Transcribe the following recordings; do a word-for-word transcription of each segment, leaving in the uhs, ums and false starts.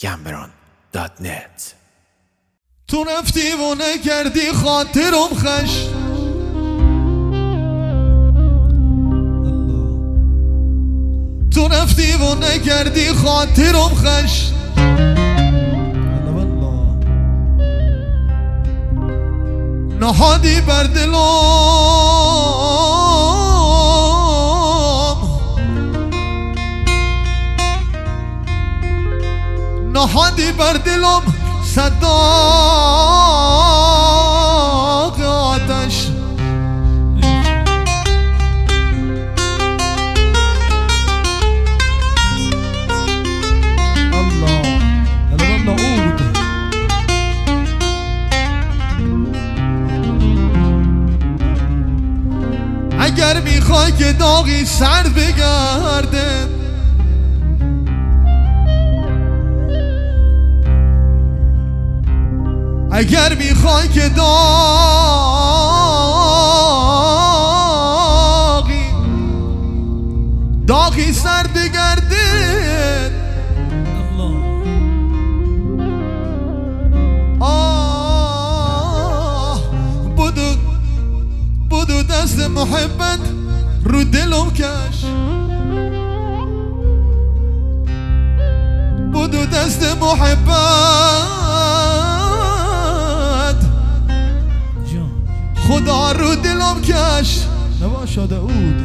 گمبران دات نت. تو رفتی و نکردی خاطرم خش، تو رفتی و نکردی خاطرم خش، نهادی بر دلم، نهادی بر دلم صداق آتش. الله الله نعود. اگر میخوای که داغی سر بگرده، اگر میخوای که داغی داغی سر بگرده، آه بدو بدو دست محبت رو دلم کش، بدو دست محبت خدا رو دلم کش. نباشد داود.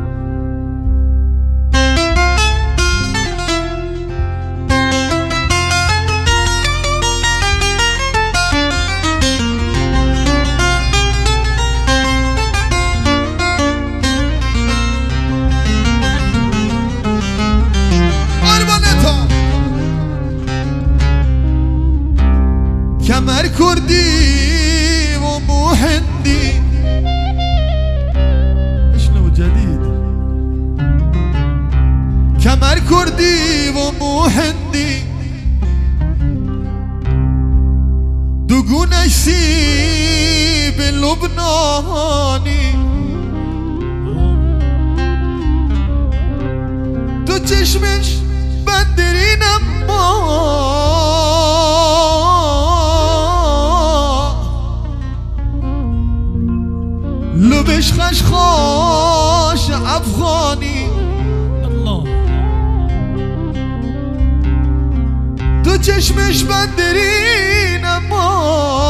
کمر کردی و مو هندی، اشنو جدید. کمر کردی و مو هندی، دوگونش سیب لبنانی، تو چشمش بندرین اما لبش خشخاش افغانی. الله تو چشمش بندرین اما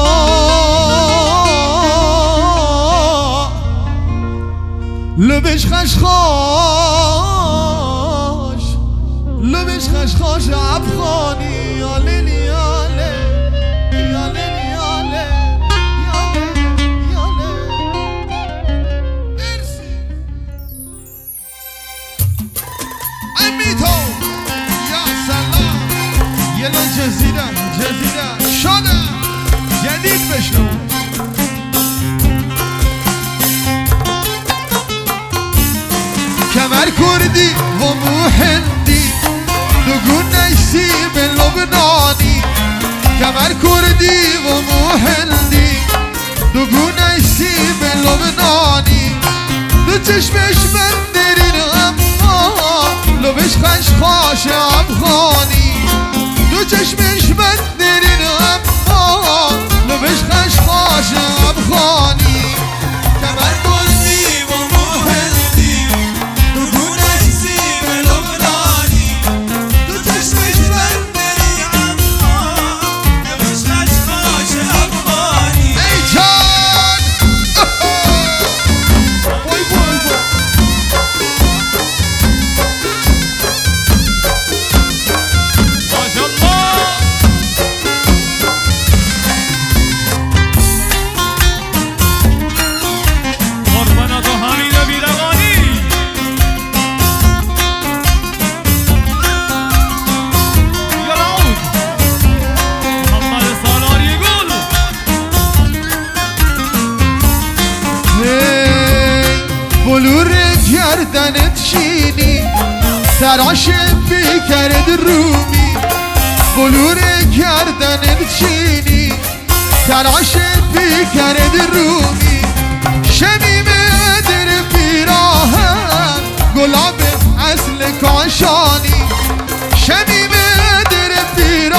لبش خشخاش لبش خشخاش افغانی. یا لیلی یا لیلی یا لیلی یا جزیره جزیره شده جدید بشنو. کمر کردی و مو هندی، دوگونش سیب لبنانی. کمر کردی و مو هندی، دوگونش سیب لبنانی. دو چشمش بندرین اما لبش خشخاش افغانی. دو چشمش بندرین اما لبش خشخاش افغانی. کمر کردی و مو هندی، دوگونش سیب لبنانی. دو چشمش بندرین اما لبش خشخاش افغانی. ای جان بای بای بای. بلور گردنت چینی، سراش بیکرد رومی. بلور گردنت چینی، سراش بیکرد رومی. شمیم در پیراهن گلاب اصل کاشانی. شمیم در پیراهن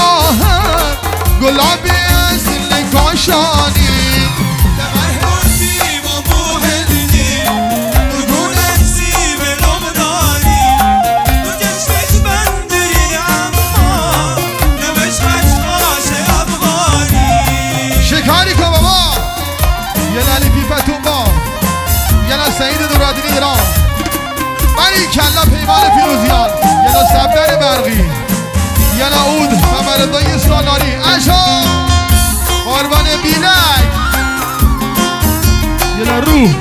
کاشانی کمر بردی و موهدی نگونت سیب لبنانی تو چشمش بندی اما نمش خشخاش افغانی شکاری که بابا یه نلی پیفتون با یه نا سعید دورادینی درام بری کلا پیمان پیروزیان یه نا سبدر برقی یه نا اود و مردای سالاری اشا قربان بیلک یه نا روح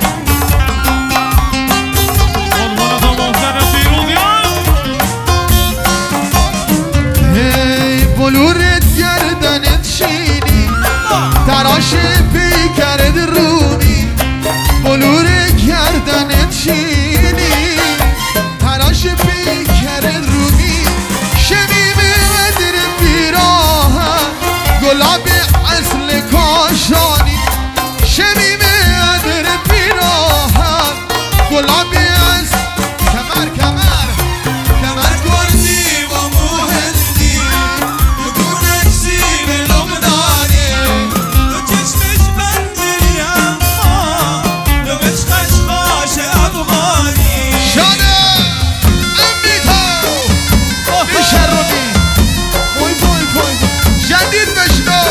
هی بلورت گردنت شینی تراش پیکرت رونی بلور گردنت شینی تراش پیکرت رونی شمیمه در پیراه گلاب اصل کاشانی شمیمه در پیراه گلاب اصل کمر کمر کمر بردی و موهدی نگونت سیب لبنانی تو چشمش بندی اما نمش خشخاش افغانی شانه امیتا میشرمی بوی بوی بوی جدید بشنو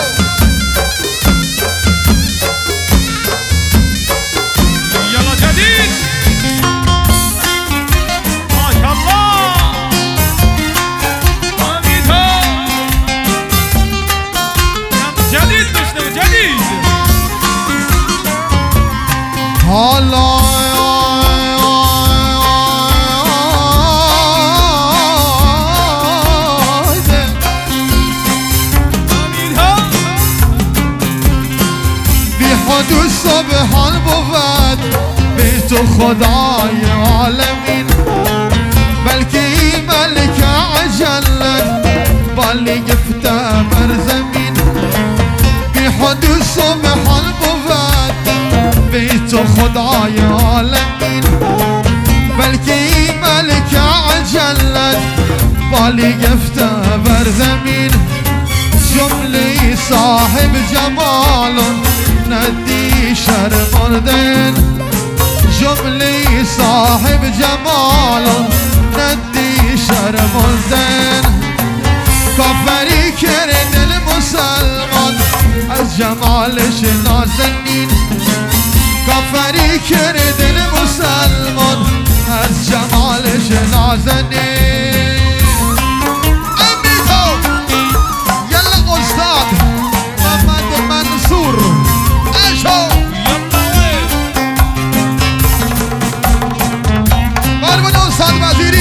يلا جديد ما شاء الله ماميتو جديد بشنو جديد حالا ماميتو بی حد و سبحان بود به تو خدای عالمین بلکه ای ملک عجلت بالی گفته بر زمین بی حد و سبحان بود به تو خدای عالمین بلکه ای ملک عجلت بالی گفته بر زمین جمله صاحب جمال ندی شرمردن جمله صاحب جمال ندی شرمردن کافری کرد دل مسلمان از جمالش نازنین کافری کرد دل مسلمان از جمالش نازنین امیتو یلا استاد محمد منصور اشو قربان استاد وزیری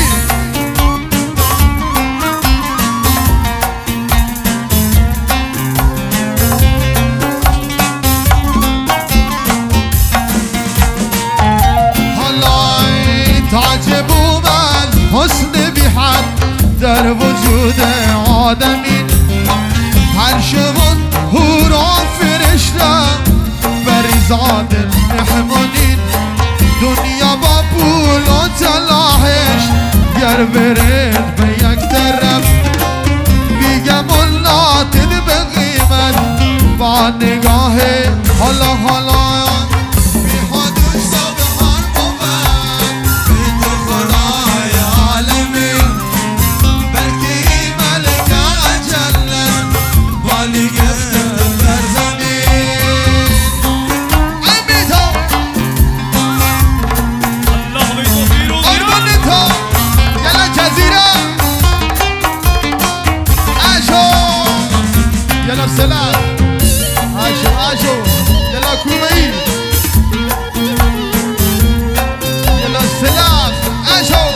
حالا تعجب من حسن بی حد در وجود آدمین هر شبان هورا فرشتم بریزاد مهمونین دنیا با پول و تلاهش گر برد به یک طرف بیگم ناتد به قیمت با نگاه حالا حالا بی حد و سبحان بود به تو خدای عالمین بلکه ای ملک عجلت بالی گفته بر زمین امیتو الله بيتوفير قربان تو یلا جزیره اشو یلا سلام اشو اشو یلا کومه‌ای یلا سلام اشو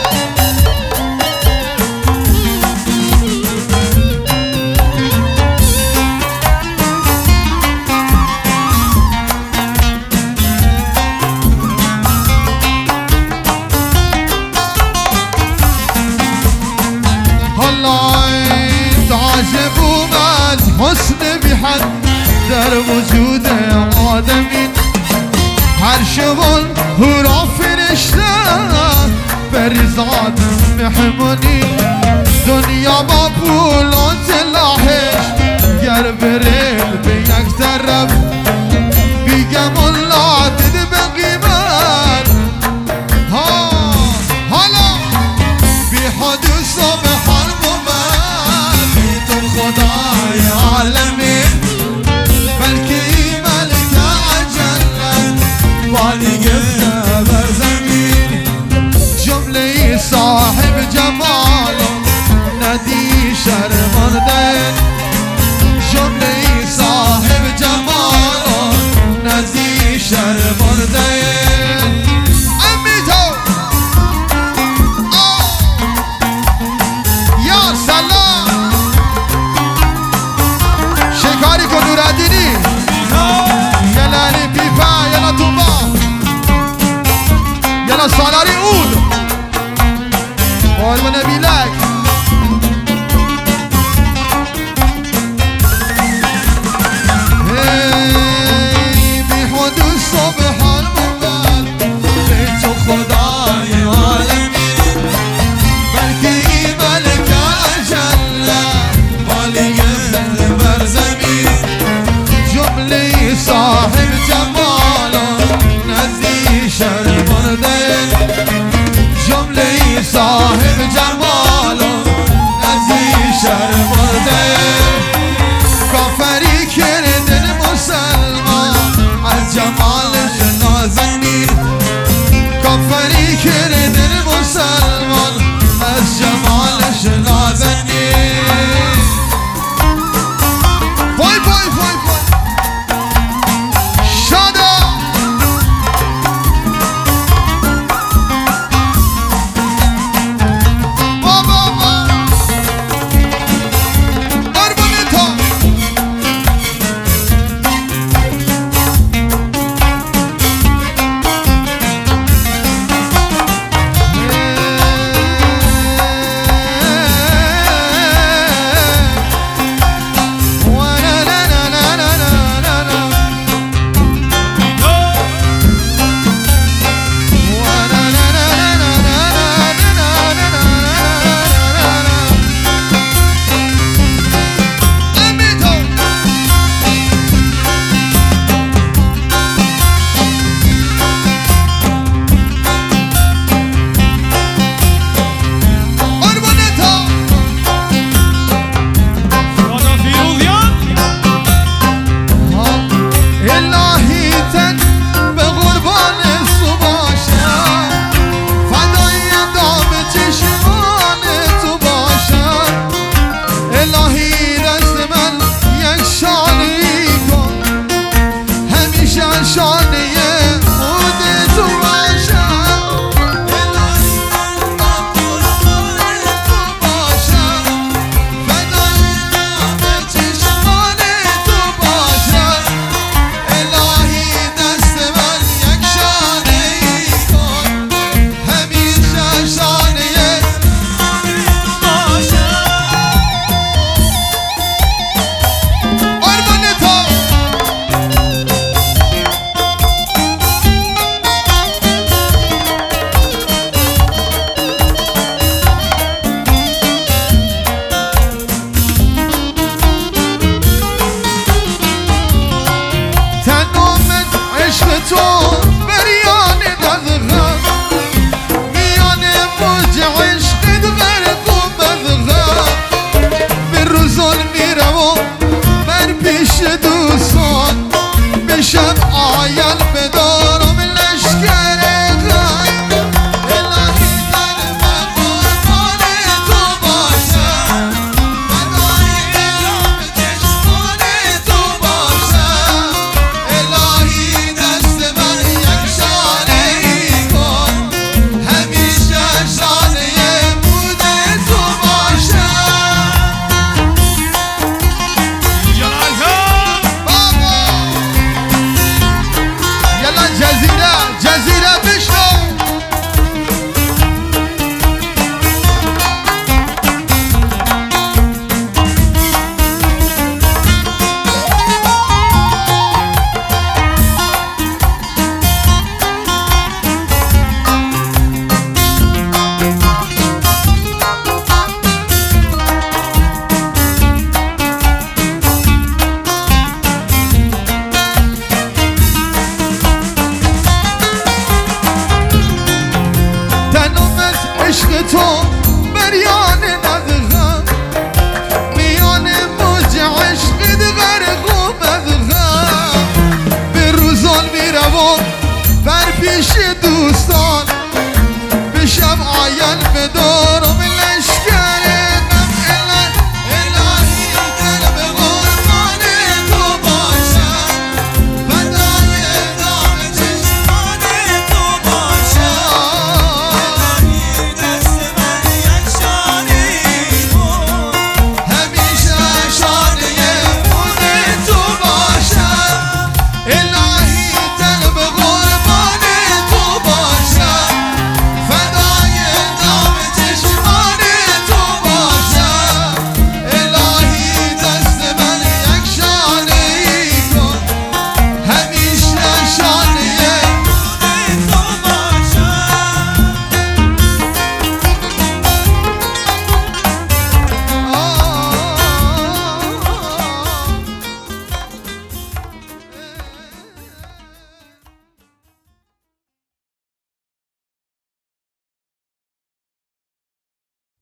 حالا تعجب از حسن بی حد در وجود آدمین هر شبان هورا فرشته بریزاد مهمونی دنیا با پول و تلاهش گر برل به یک طرف یلا سالاری اود قربون نبیلک ای بی حدود سبحان موال به تو خدای عالمی بلکه ای ملک اجله مالی زنده بر زمین جمله صاحب جمال نزدی شرمنده جمله صاحب جمال نزدی شرمنده کافری کردن مسلمان از جمالش نازنین کافری کردن مسلمان از جمالش نازنین وای وای وای وای شادا بابا بابا قربون تو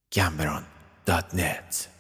Cameron dot net